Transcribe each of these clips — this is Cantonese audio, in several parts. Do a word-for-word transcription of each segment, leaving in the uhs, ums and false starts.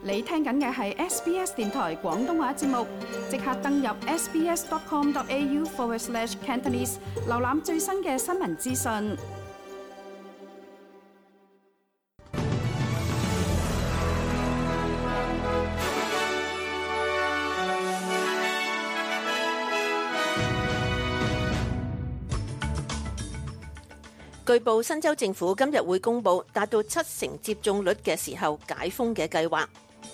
你聽緊嘅係 S B S 電台廣東話節目，即刻登入 sbs.com.au forward slash Cantonese， 瀏覽最新嘅新聞資訊。 據報，新州政府今日會公布達到七成接種率嘅時候解封嘅計劃。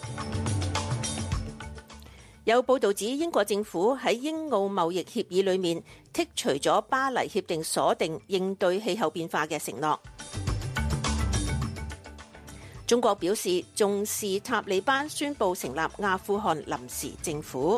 有報道指，英國政府喺英澳貿易協議裏面剔除咗巴黎協定鎖定應對氣候變化嘅承諾。中國表示重視塔利班宣布成立阿富汗臨時政府。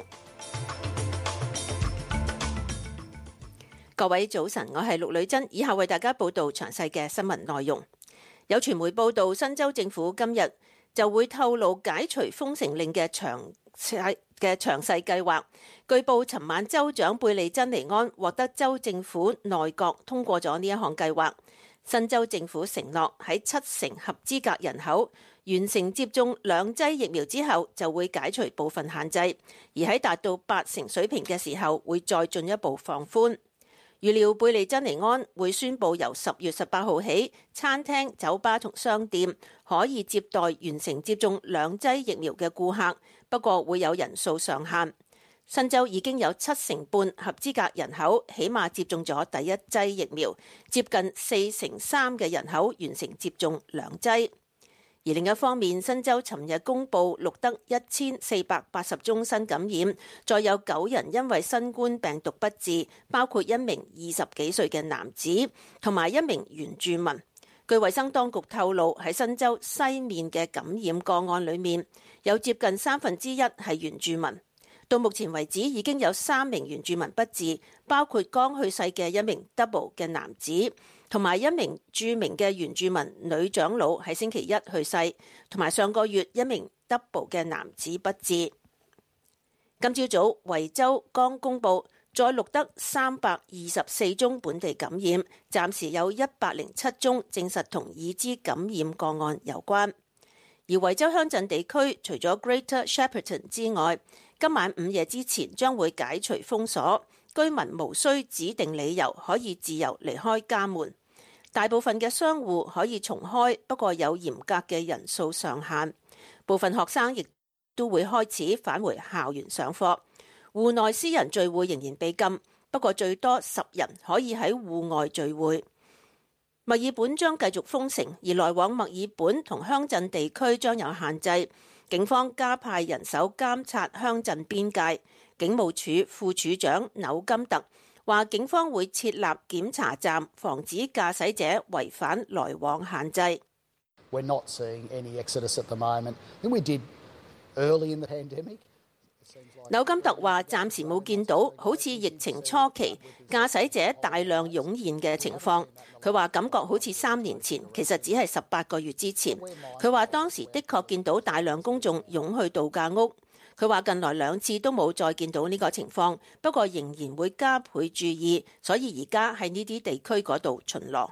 各位早晨，我係陸女珍，以下為大家報道詳細嘅新聞內容。有傳媒報道，新州政府今日就會透露解除封城令嘅詳細嘅詳細計劃。據報，尋晚州長貝利珍尼安獲得州政府內閣通過咗呢一項計劃。新州政府承諾喺七成合資格人口完成接種兩劑疫苗之後，就會解除部分限制，而喺達到八成水平嘅時候，會再進一步放寬。預料貝利珍尼安會宣布由十月十八號起，餐廳、酒吧同商店可以接待完成接種兩劑疫苗嘅顧客，不過會有人數上限。新州已經有七成半合資格人口起碼接種咗第一劑疫苗，接近四成三嘅人口完成接種兩劑。而另一方面，新州尋日公布錄得一千四百八十宗新感染，再有九人因為新冠病毒不治，包括一名二十幾歲嘅男子同埋一名原住民。據衛生當局透露，喺新州西面嘅感染個案裏面，有接近三分之一係原住民。到目前為止，已經有三名原住民不治，包括剛去世嘅一名 double 嘅男子，同埋一名著名嘅原住民女長老喺星期一去世，同埋上個月一名 double 嘅男子不治。今朝早，維州剛公布再錄得三百二十四宗本地感染，暫時有一百零七宗證實同已知感染個案有關。而維州鄉鎮地區除咗 Greater Shepparton 之外，今晚午夜之前將會解除封鎖，居民無需指定理由可以自由離開家門。大部分嘅商戶可以重開，不過有嚴格嘅人數上限。部分學生亦都會開始返回校園上課。戶內私人聚會仍然被禁，不過最多十人可以喺戶外聚會。墨爾本將繼續封城，而來往墨爾本同鄉鎮地區將有限制。警方加派人手監察鄉鎮邊界。警務處副處長紐金特話，警方會設立檢查站，防止駕駛者違反來往限制。 We're not seeing any exodus at the moment. I think we did early in the pandemic. 紐金特話，暫時冇見到好似疫情初期駕駛者大量湧現嘅情況。佢話感覺好似三年前，其實只係十八個月之前。佢話當時的確見到大量公眾湧去度假屋。佢話近來兩次都冇再見到呢個情況，不過仍然會加倍注意，所以而家喺呢啲地區嗰度巡邏。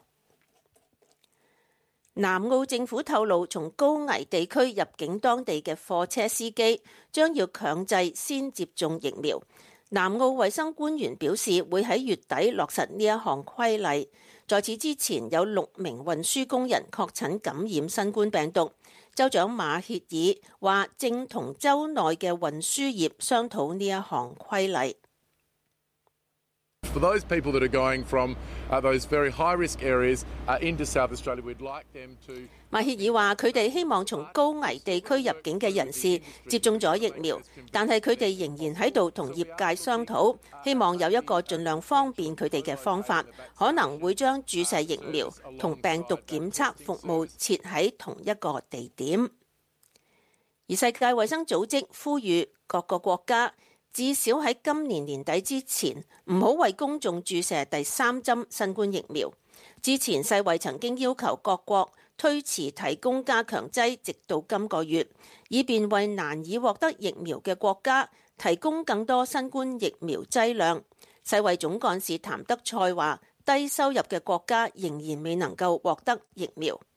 南澳政府透露，從高危地區入境當地嘅貨車司機將要強制先接種疫苗。南澳衛生官員表示，會喺月底落實呢一項規例。在此之前，有六名運輸工人確診感染新冠病毒。州長馬歇爾話，正同州內嘅運輸業商討呢一項規例。 For those people that are going from uh, those very high-risk areas uh, into South Australia, we'd like them to. 馬歇爾話：佢哋希望從高危地區入境嘅人士接種咗疫苗，但係佢哋仍然喺度同業界商討，希望有一個盡量方便佢哋嘅方法，可能會將注射疫苗同病毒檢測服務設喺同一個地點。而世界衛生組織呼籲各個國家，至少喺今年年底之前，唔好為公眾注射第三針新冠疫苗。之前世衛曾經要求各國推遲提供加強劑，直到今個月，以便為難以獲得疫苗嘅國家提供更多新冠疫苗劑量。世衛總幹事譚德塞話，低收入嘅國家仍然未能夠獲得疫苗。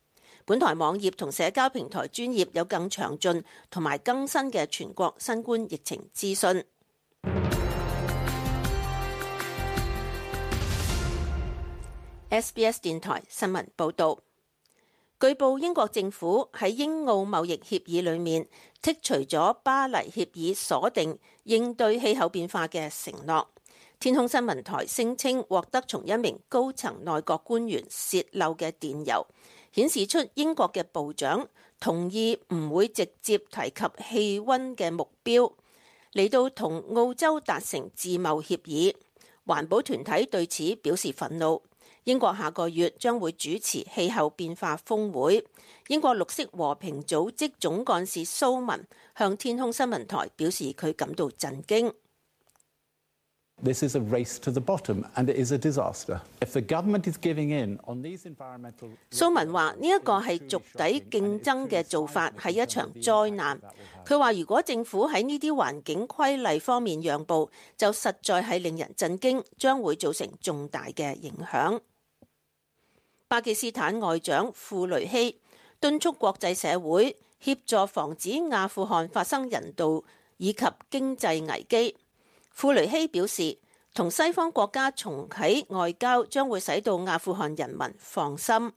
本台網頁同社交平台專頁有更詳盡同埋更新嘅全國新冠疫情資訊。S B S 電台新聞報導，據報英國政府喺英澳貿易協議裏面剔除咗巴黎協議鎖定應對氣候變化嘅承諾。天空新聞台聲稱獲得從一名高層內閣官員洩漏嘅電郵，顯示出英國嘅部長同意唔會直接提及氣溫嘅目標，嚟到同澳洲達成自貿協議。環保團體對此表示憤怒。英國下個月將會主持氣候變化峰會。英國綠色和平組織總幹事蘇文向天空新聞台表示佢感到震驚。 This is a race to the bottom, and it is a disaster. If the government is giving in on these environmental， 蘇文話呢一個係逐底競爭嘅做法，係一場災難。佢話如果政府喺呢啲環境規例方面讓步，就實在係令人震驚，將會造成重大嘅影響。巴基斯坦外長庫雷希敦促國際社會協助防止阿富汗發生人道以及經濟危機。庫雷希表示，同西方國家重啟外交將會使到阿富汗人民放心。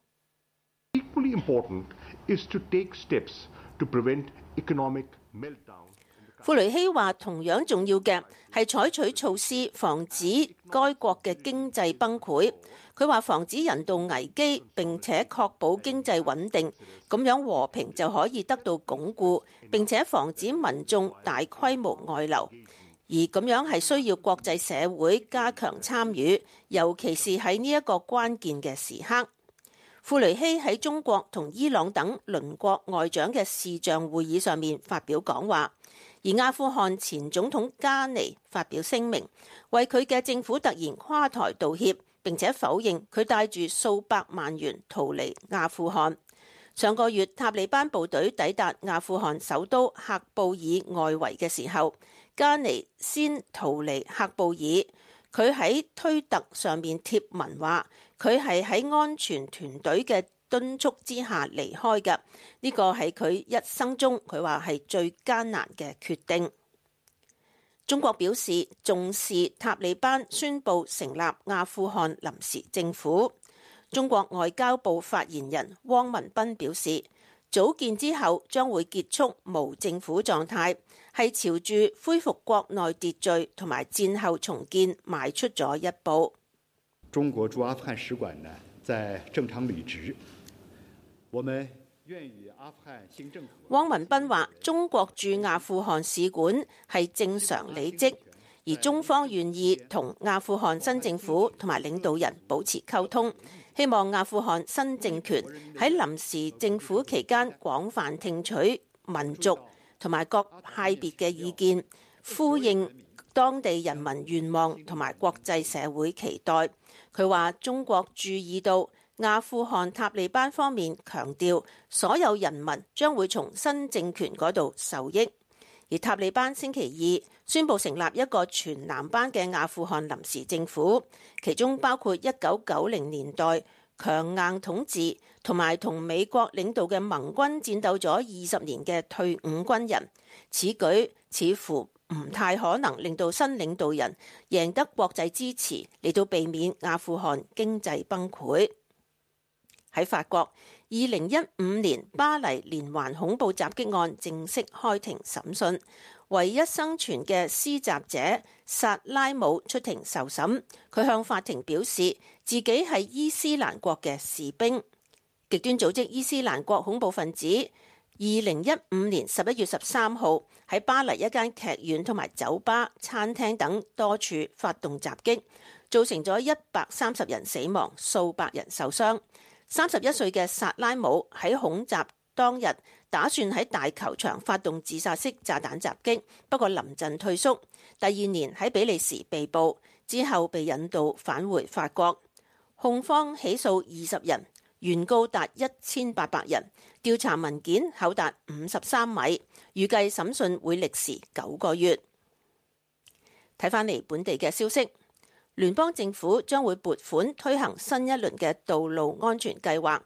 Equally important is to take steps to prevent economic meltdown。 庫雷希話，同樣重要嘅係採取措施防止該國嘅經濟崩潰。佢話防止人道危機並且確保經濟穩定，咁樣和平就可以得到鞏固，並且防止民眾大規模外流。而咁樣係需要國際社會加強參與，尤其是喺呢一個關鍵嘅時刻。庫雷希喺中國同伊朗等鄰國外長嘅視像會議上面發表講話，而阿富汗前總統加尼發表聲明，為佢嘅政府突然垮台道歉，並且否認佢帶住數百萬元逃離阿富汗。上個月塔利班部隊抵達阿富汗首都喀布爾外圍嘅時候，加尼先逃離喀布爾。佢喺推特上面貼文話，佢係喺安全團隊嘅敦促之下離開嘅。呢個係佢一生中佢話係最艱難嘅決定。中國表示重視塔利班宣布成立阿富汗臨時政府。中國外交部發言人汪文斌表示，組建之後將會結束無政府狀態，係朝住恢復國內秩序同埋戰後重建邁出咗一步。 中國駐阿富汗使館呢，在正常履職，我們願與阿富汗新政府。 汪文斌話：中國駐阿富汗使館係正常履職，而中方願意同阿富汗新政府同埋領導人保持溝通。希望阿富汗新政權喺臨時政府期間廣泛聽取民族同埋各派別嘅意見，呼應當地人民願望同埋國際社會期待。佢話中國注意到阿富汗塔利班方面強調所有人民將會從新政權嗰度受益，而塔利班星期二宣布成立一個全男班嘅阿富汗臨時政府，其中包括一九九零年代強硬統治同埋同美國領導嘅盟軍戰鬥咗二十年嘅退伍軍人。此舉似乎唔太可能令到新領導人贏得國際支持，嚟到避免阿富汗經濟崩潰。喺法國，二零一五年巴黎連環恐怖襲擊案正式開庭審訊，唯一生存嘅施襲者薩拉姆出庭受審。佢向法庭表示自己係伊斯蘭國嘅士兵。極端組織伊斯蘭國恐怖分子二零一五年十一月十三號喺巴黎一間劇院同埋酒吧、餐廳等多處發動襲擊，造成咗一百三十人死亡，數百人受傷。三十一歲嘅薩拉姆喺恐襲當日打算喺大球場發動自殺式炸彈襲擊，不過臨陣退縮。第二年喺比利時被捕，之後被引渡返回法國。控方起訴二十人，原告達一千八百人，調查文件厚達五十三米，預計審訊會歷時九個月。睇返嚟本地嘅消息。聯邦政府將會撥款推行新一輪嘅道路安全計劃，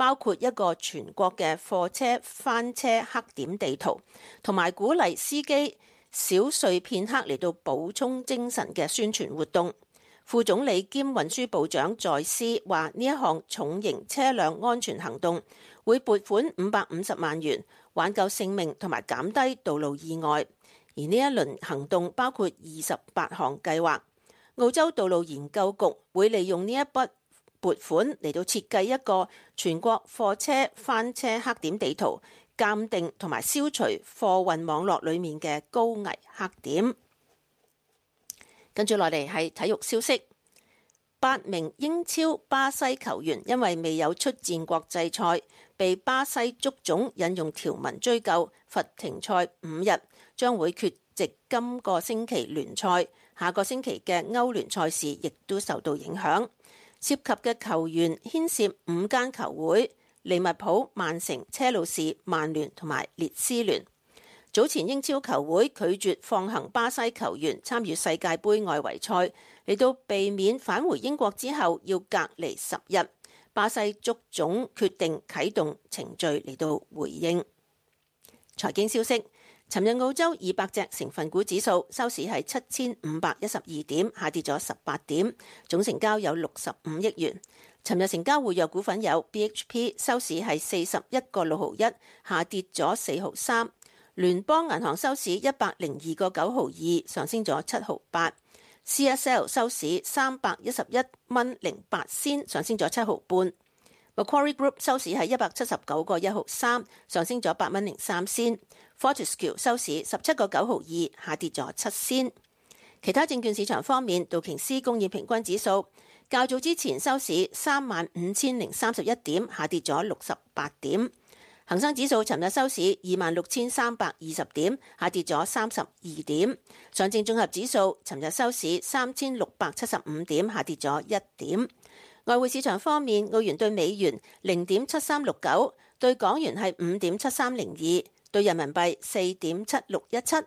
包括一個全國嘅貨車翻車黑點地圖，同埋鼓勵司機小睡片刻嚟到補充精神嘅宣傳活動。副總理兼運輸部長在斯話：呢一項重型車輛安全行動會撥款五百五十萬元，挽救性命同埋減低道路意外。而呢一輪行動包括二十八項計劃。澳洲道路研究局會利用呢一筆撥款嚟到設計一個全國貨車翻車黑點地圖，鑑定同埋消除貨運網絡裡面嘅高危黑點。跟住落嚟係體育消息，八名英超巴西球員因為未有出戰國際賽，被巴西足總引用條文追究，罰停賽五日，將會缺席今個星期聯賽。下個星期嘅歐聯賽事亦都受到影響，涉及嘅球員牽涉五間球會：利物浦、曼城、車路士、曼聯同埋列斯聯。早前英超球會拒絕放行巴西球員參與世界盃外圍賽，嚟到避免返回英國之後要隔離十日。巴西足總決定啟動程序嚟到回應。財經消息。尋日澳洲二百隻成分股指數收市係七千五百一十二點，下跌咗十八點，總成交有六十五億元。尋日成交活躍股份有 B H P， 收市係四十一個六毫一，下跌咗四毫三。聯邦銀行收市一百零二個九毫二，上升咗七毫八。C S L 收市三百一十一蚊零八仙，上升咗七毫半。Macquarie Group 收市係一百七十九個一毫三，上升咗八蚊零三仙。Fortescue 收市十七個九毫二，下跌咗七仙。其他證券市場方面，道瓊斯工業平均指數較早之前收市三萬五千零三十一點，下跌咗六十八點。恒生指數尋日收市二萬六千三百二十點，下跌咗三十二點。上證綜合指數尋日收市三千六百七十五點，下跌咗一點。外匯市場方面，澳元對美元零點七三六九，對港元係五點七三零二。對人民幣四點七六一七。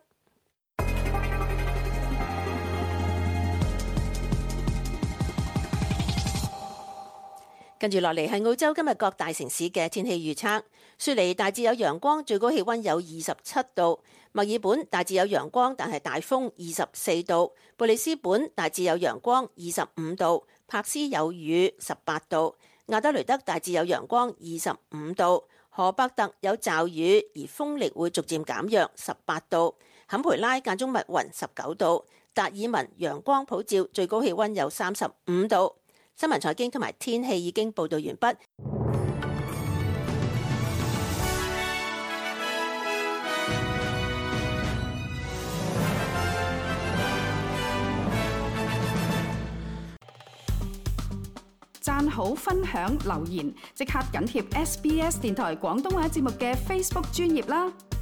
跟住落嚟係澳洲今日各大城市嘅天氣預測。雪梨大致有陽光，最高氣溫有二十七度；墨爾本大致有陽光，但係大風，二十四度；布里斯本大致有陽光，二十五度；柏斯有雨，十八度；亞德雷德大致有陽光，二十五度。荷伯特有驟雨，而風力會逐漸減弱，十八度；坎培拉間中密雲，十九度；達爾文陽光普照，最高氣溫有三十五度。新聞財經同埋天氣已經報道完畢。 讚好、分享、留言，即刻緊貼 S B S 電台廣東話節目嘅 Facebook 專頁啦！